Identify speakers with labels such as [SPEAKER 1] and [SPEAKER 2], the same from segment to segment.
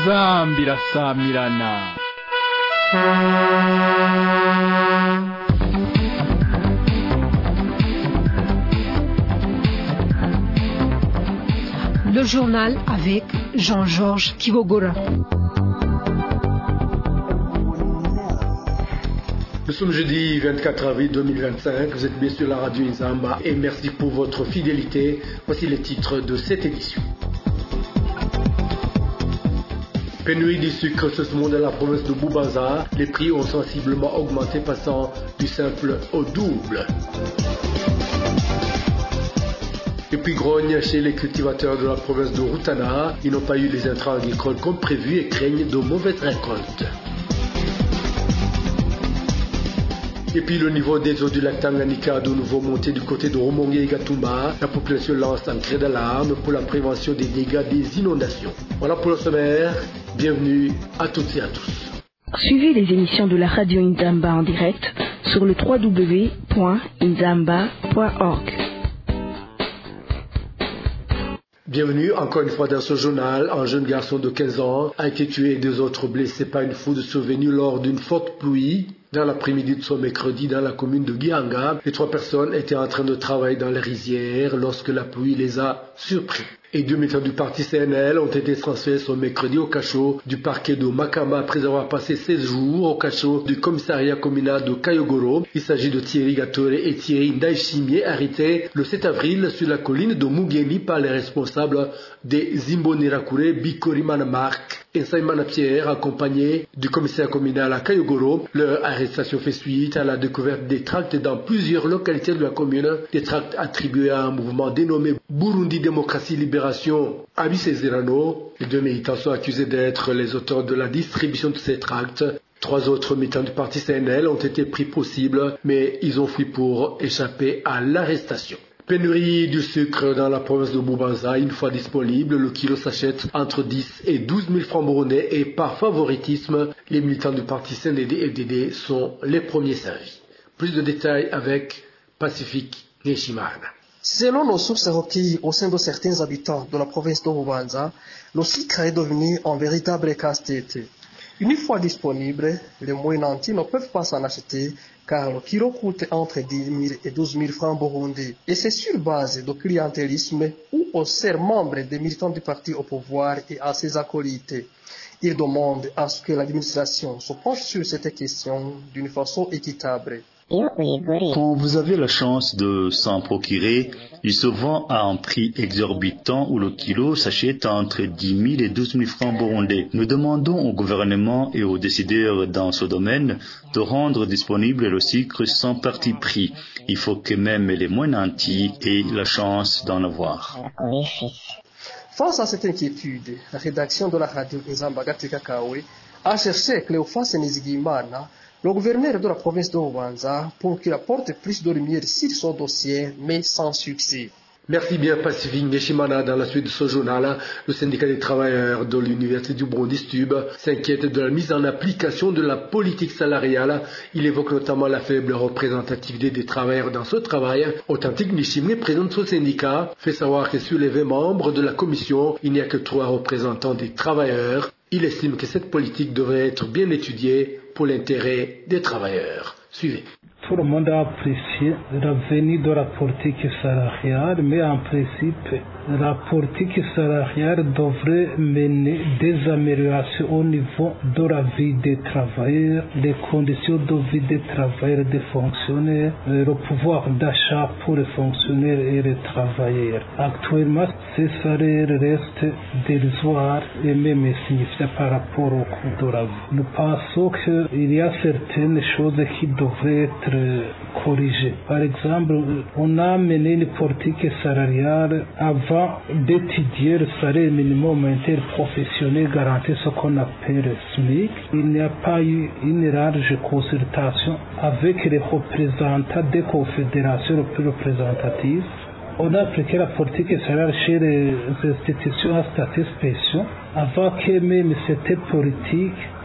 [SPEAKER 1] Nzambi rasamirana.
[SPEAKER 2] Le journal avec Jean-Georges Kibogora.
[SPEAKER 3] Nous sommes jeudi 24 avril 2025, vous êtes bien sur la radio Nzamba et merci pour votre fidélité. Voici les titres de cette édition. Pénurie du sucre ce moment dans la province de Bubanza, les prix ont sensiblement augmenté passant du simple au double. Et puis grogne chez les cultivateurs de la province de Rutana, ils n'ont pas eu les intrants agricoles comme prévu et craignent de mauvaises récoltes. Et puis le niveau des eaux du lac Tanganyika a de nouveau monté du côté de Rumonge et Gatumba. La population lance un cri d'alarme pour la prévention des dégâts des inondations. Voilà pour le sommaire. Bienvenue à toutes et à tous.
[SPEAKER 4] Suivez les émissions de la radio Nzamba en direct sur le www.nzamba.org.
[SPEAKER 3] Bienvenue encore une fois dans ce journal. Un jeune garçon de 15 ans a été tué et 2 autres blessés par une foudre survenue lors d'une forte pluie dans l'après-midi de ce mercredi dans la commune de Gihanga. Les 3 personnes étaient en train de travailler dans les rizières lorsque la pluie les a surpris. Et 2 militants du parti CNL ont été transférés ce mercredi au cachot du parquet de Makamba après avoir passé 16 jours au cachot du commissariat communal de Kayogoro. Il s'agit de Thierry Gatore et Thierry Ndaishimie, arrêtés le 7 avril sur la colline de Mugeni par les responsables des Zimbonirakure, Bikorimana Mark et Saimana Pierre, accompagnés du commissaire communal à Kayogoro. Leur arrestation fait suite à la découverte des tracts dans plusieurs localités de la commune, des tracts attribués à un mouvement dénommé Burundi Démocratie Libération Abisezerano. Les 2 militants sont accusés d'être les auteurs de la distribution de ces tracts. 3 autres militants du parti CNL ont été pris pour cible, mais ils ont fui pour échapper à l'arrestation. Pénurie du sucre dans la province de Bubanza. Une fois disponible, le kilo s'achète entre 10 et 12 000 francs burundais et par favoritisme, les militants du parti CNDD-FDD sont les premiers servis. Plus de détails avec Pacifique Neshimana.
[SPEAKER 5] Selon nos sources recueillies au sein de certains habitants de la province de Bubanza, le sucre est devenu un véritable casse-tête. Une fois disponible, les moins nantis ne peuvent pas s'en acheter car le kilo coûte entre 10 000 et 12 000 francs burundais. Et c'est sur base de clientélisme où on sert membre des militants du parti au pouvoir et à ses acolytes. Ils demandent à ce que l'administration se penche sur cette question d'une façon équitable.
[SPEAKER 6] Quand vous avez la chance de s'en procurer, il se vend à un prix exorbitant où le kilo s'achète entre 10 000 et 12 000 francs burundais. Nous demandons au gouvernement et aux décideurs dans ce domaine de rendre disponible le sucre sans parti pris. Il faut que même les moins nantis aient la chance d'en avoir.
[SPEAKER 5] Face à cette inquiétude, la rédaction de la radio Nzamba Gatikakawe a cherché Cléophas Nizigimana, le gouverneur de la province de Bubanza, pour qu'il apporte plus de lumière sur son dossier, mais sans succès.
[SPEAKER 3] Merci bien Pacifique Neshimana. Dans la suite de ce journal, le syndicat des travailleurs de l'université du Burundi STUB s'inquiète de la mise en application de la politique salariale. Il évoque notamment la faible représentativité des travailleurs dans ce travail. Authentique Nishimne, président de ce syndicat, fait savoir que sur les 20 membres de la commission, il n'y a que 3 représentants des travailleurs. Il estime que cette politique devrait être bien étudiée pour l'intérêt des travailleurs. Suivez.
[SPEAKER 7] Tout le monde a apprécié la venue de la politique salariale, mais en principe, la politique salariale devrait mener des améliorations au niveau de la vie des travailleurs, les conditions de vie des travailleurs et des fonctionnaires, le pouvoir d'achat pour les fonctionnaires et les travailleurs. Actuellement, ces salaires restent dérisoires et même insignifiants par rapport au coût de la vie. Nous pensons qu'il y a certaines choses qui devraient être corrigées. Par exemple, on a mené une politique salariale avant d'étudier le salaire minimum interprofessionnel garanti, ce qu'on appelle SMIC. Il n'y a pas eu une large consultation avec les représentants des confédérations les plus représentatives. On a appliqué la politique salariale chez les institutions à statut spécial avant que même cette politique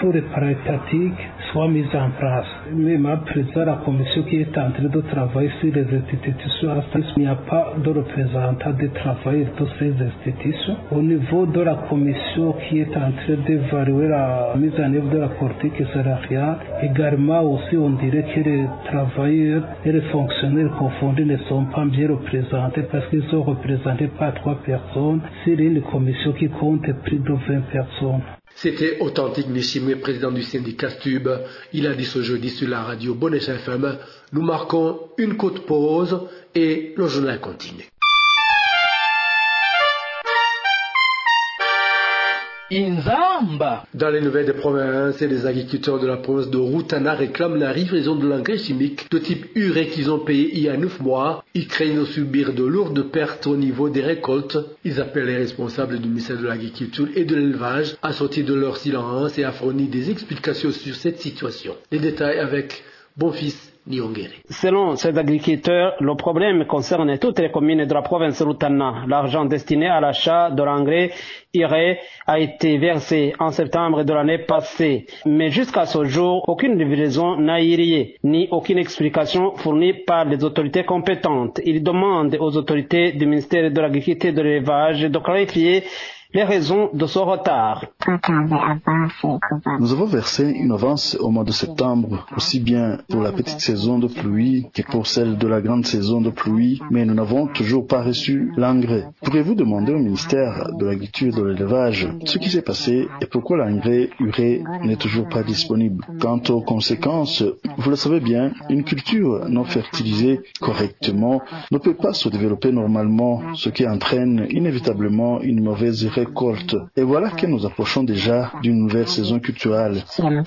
[SPEAKER 7] faut les pratiques soient mises en place. Même à présent, la commission qui est en train de travailler sur les institutions, il n'y a pas de représentant de travail de ces institutions. Au niveau de la commission qui est en train d'évaluer la mise en œuvre de la politique salariale, également aussi on dirait que les travailleurs et les fonctionnaires confondus ne sont pas bien représentés parce qu'ils sont représentés par 3 personnes sur une commission qui compte plus de 20 personnes.
[SPEAKER 3] C'était Authentique Nishimwe, président du syndicat Stub. Il a dit ce jeudi sur la radio Bonnet FM. Nous marquons une courte pause et le journal continue.
[SPEAKER 1] Inzamba.
[SPEAKER 3] Dans les nouvelles des provinces, les agriculteurs de la province de Rutana réclament la livraison de l'engrais chimique de type urée qu'ils ont payé il y a 9 mois. Ils craignent de subir de lourdes pertes au niveau des récoltes. Ils appellent les responsables du ministère de l'Agriculture et de l'Élevage à sortir de leur silence et à fournir des explications sur cette situation. Les détails avec Bonfils Niongere.
[SPEAKER 8] Selon ces agriculteurs, le problème concerne toutes les communes de la province de Rutana. L'argent destiné à l'achat de l'engrais urée a été versé en septembre de l'année passée. Mais jusqu'à ce jour, aucune livraison n'a été ni aucune explication fournie par les autorités compétentes. Ils demandent aux autorités du ministère de l'Agriculture et de l'Élevage de clarifier les raisons de ce retard.
[SPEAKER 6] Nous avons versé une avance au mois de septembre, aussi bien pour la petite saison de pluie que pour celle de la grande saison de pluie, mais nous n'avons toujours pas reçu l'engrais. Pourriez-vous demander au ministère de l'Agriculture et de l'Élevage ce qui s'est passé et pourquoi l'engrais urée n'est toujours pas disponible? Quant aux conséquences, vous le savez bien, une culture non fertilisée correctement ne peut pas se développer normalement, ce qui entraîne inévitablement une mauvaise récolte. Et voilà que nous approchons déjà d'une nouvelle saison culturelle.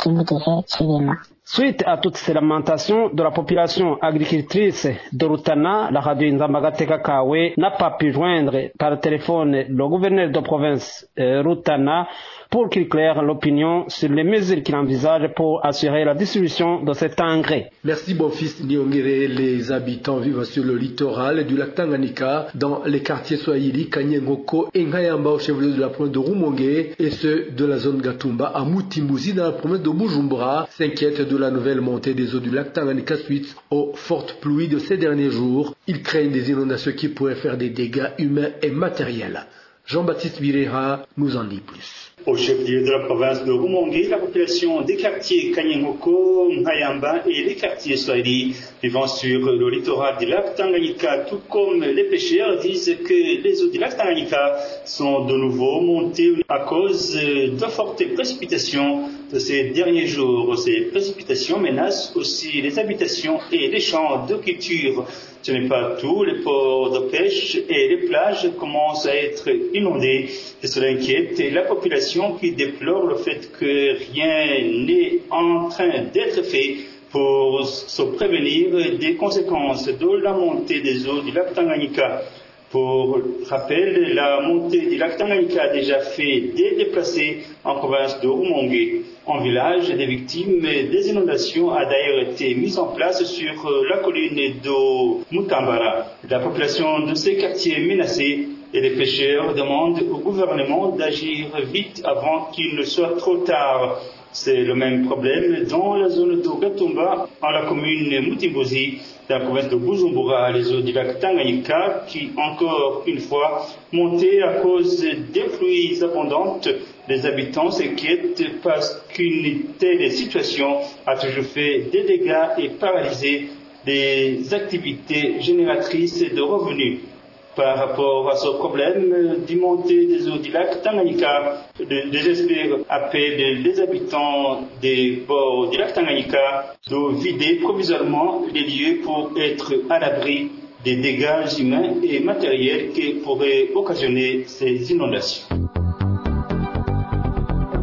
[SPEAKER 8] Suite à toutes ces lamentations de la population agricultrice de Rutana, la radio Nzambagateka Kawe n'a pas pu joindre par téléphone le gouverneur de province Rutana pour qu'il claire l'opinion sur les mesures qu'il envisage pour assurer la distribution de cet engrais.
[SPEAKER 3] Merci Bonfils Niongere. Les habitants vivent sur le littoral du lac Tanganyika, dans les quartiers Swahili, Kanyengoko et Ngayamba au chef-lieu de la province de Rumongue et ceux de la zone Gatumba à Mutimbuzi dans la province de Bujumbura s'inquiètent de la nouvelle montée des eaux du lac Tanganyika suite aux fortes pluies de ces derniers jours. Ils craignent des inondations qui pourraient faire des dégâts humains et matériels. Jean-Baptiste Bireha nous en dit plus.
[SPEAKER 9] Au chef-lieu de la province de Rumongue, la population des quartiers Kanyengoko, Ngayamba et les quartiers Swahili vivant sur le littoral du lac Tanganyika, tout comme les pêcheurs, disent que les eaux du lac Tanganyika sont de nouveau montées à cause de fortes précipitations de ces derniers jours. Ces précipitations menacent aussi les habitations et les champs de culture. Ce n'est pas tout, les ports de pêche et les plages commencent à être inondés et cela inquiète la population qui déplore le fait que rien n'est en train d'être fait pour se prévenir des conséquences de la montée des eaux du lac Tanganyika. Pour rappel, la montée du lac Tanganyika a déjà fait des déplacés en province de Rumongue. En village, des victimes des inondations a d'ailleurs été mise en place sur la colline de Mutambara. La population de ces quartiers menacés et les pêcheurs demandent au gouvernement d'agir vite avant qu'il ne soit trop tard. C'est le même problème dans la zone de Gatumba, en la commune Mutimbuzi, dans la province de Bujumbura, les eaux du lac Tanganyika, qui encore une fois montaient à cause des pluies abondantes. Les habitants s'inquiètent parce qu'une telle situation a toujours fait des dégâts et paralysé les activités génératrices de revenus. Par rapport à ce problème du montée des eaux du lac Tanganyika, les experts appellent les habitants des bords du lac Tanganyika de vider provisoirement les lieux pour être à l'abri des dégâts humains et matériels qui pourraient occasionner ces inondations.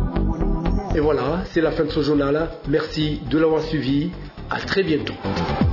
[SPEAKER 3] Et voilà, c'est la fin de ce journal. Merci de l'avoir suivi. À très bientôt.